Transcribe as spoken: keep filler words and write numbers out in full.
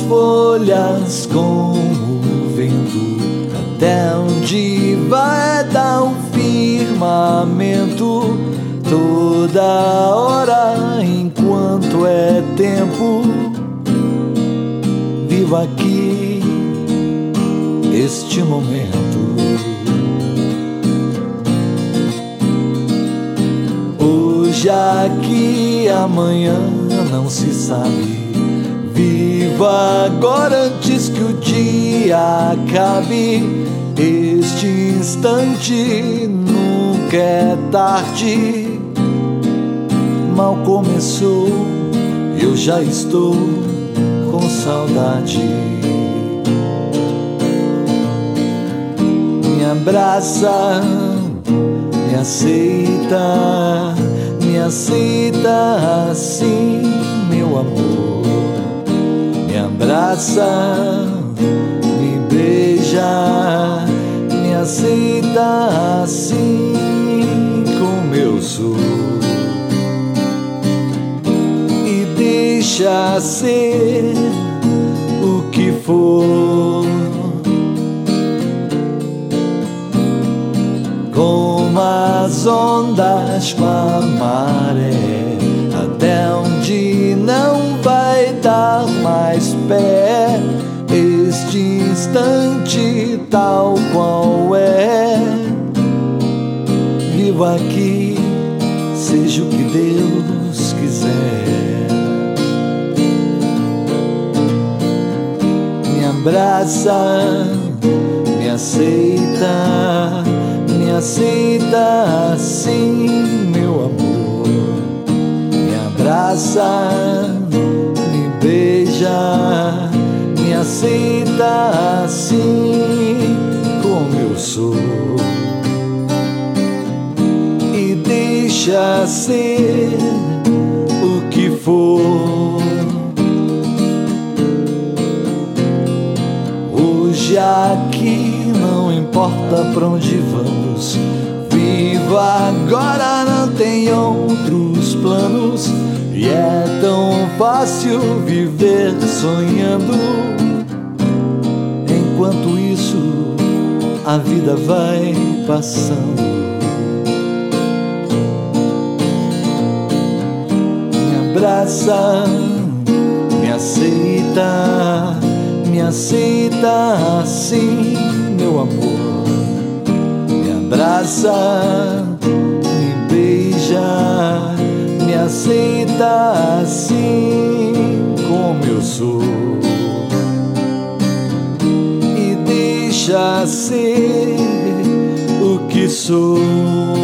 folhas com o vento, até onde vai dar o firmamento. Toda hora, enquanto é tempo, vivo aqui este momento. Hoje aqui, amanhã não se sabe. Viva agora antes que o dia acabe. Este instante nunca é tarde. Mal começou, eu já estou com saudade. Me abraça, me aceita, me aceita assim, meu amor. Me abraça, me beija, me aceita assim como eu sou. E deixa ser o que for, como as ondas com a maré, até onde não vai dar mais pé. Este instante tal qual é, vivo aqui, seja o que Deus quiser. Me abraça, me aceita, me aceita assim, meu amor. Me abraça, me beija, me aceita assim como eu sou. E deixa ser o que for. Hoje aqui não importa pra onde vamos. Viva agora, não tem outros planos. E é tão fácil viver sonhando. Enquanto isso, a vida vai passando. Me abraça, me aceita, me aceita assim, meu amor. Me abraça, me beija, me aceita assim como eu sou. E deixa ser o que sou.